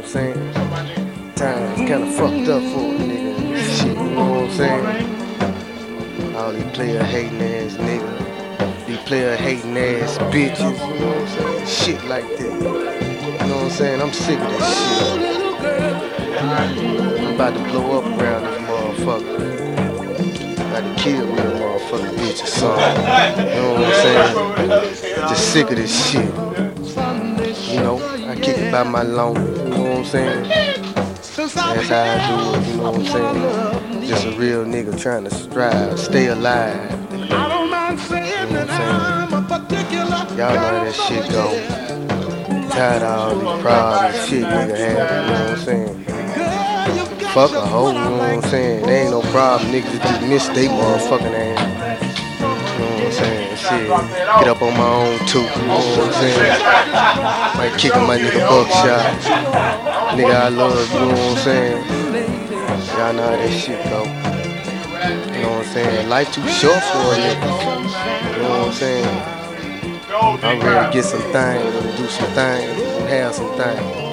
I'm saying? Times kinda fucked up for a nigga and shit, you know what I'm saying? All these player hating ass niggas, these player hating ass bitches, you know what I'm saying? Shit like that. You know what I'm saying? I'm sick of this shit. I'm about to blow up around this motherfucker. About to kill me a motherfucking bitch or something. You know what I'm saying? Just sick of this shit. You know, I kick it by my long, you know what I'm saying? That's how I do it, you know what I'm saying? Just a real nigga trying to strive, stay alive. You know what I'm saying? Y'all know how that shit go. Tired of all these problems, shit nigga have, you know what I'm saying? Fuck a hoe, you know what I'm saying? There ain't no problem, niggas just miss they motherfucking ass. You know what I'm saying? Shit, get up on my own too, you know what I'm saying? Might kick my nigga buckshot. Nigga I love, you know what I'm saying? Y'all know how that shit go. You know what I'm saying? Life too short for a nigga. You know what I'm saying? I'm ready to get some things and do some things and have some things.